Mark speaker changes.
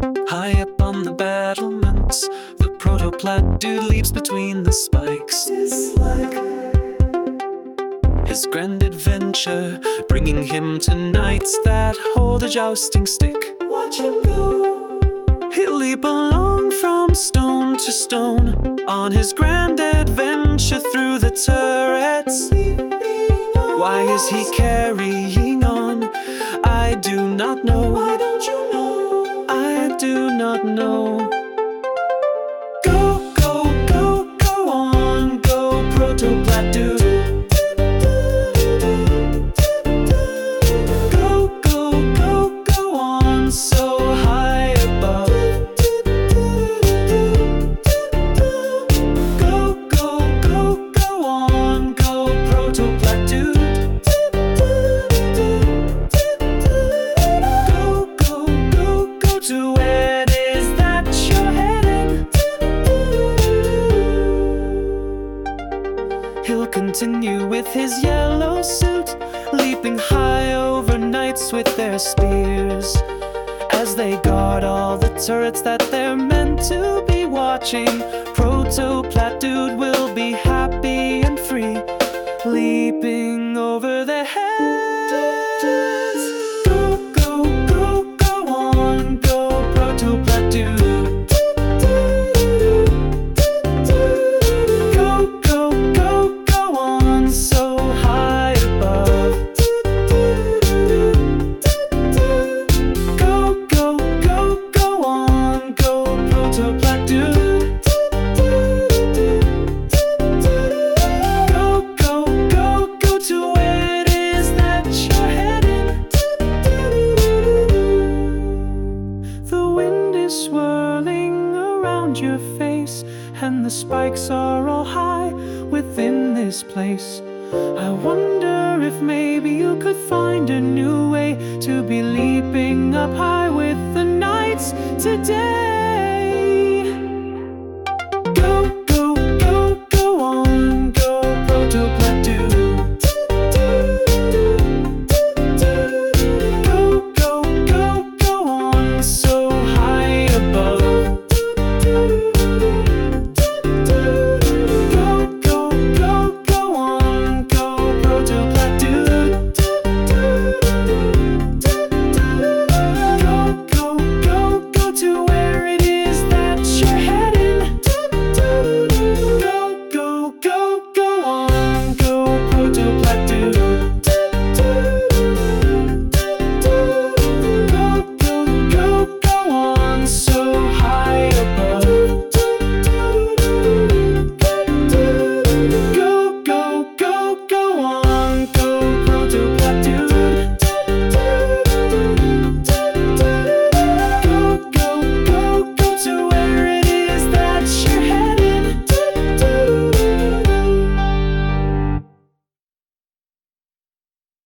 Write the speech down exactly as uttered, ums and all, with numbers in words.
Speaker 1: High up on the battlements, the proto-plat dude leaps between the spikes. It's like his grand adventure, bringing him to knights that hold a jousting stick. Watch him go. He'll leap along from stone to stone on his grand adventure through the turrets. Why is he carrying on? I do not know. Why don't you know? I do not know. Go, go, go, go on, go, proto-plat dude. Go, go, go, go on, so high above. Go, go, go, go on, go, proto-plat dude. To where it is that you're heading. He'll continue with his yellow suit, leaping high over knights with their spears, as they guard all the turrets that they're meant to be watching. Proto-plat dude will be happy and free, leaping over their heads. Swirling around your face, and the spikes are all high within this place. I wonder if maybe you could find a new way to be leaping up high with the knights today.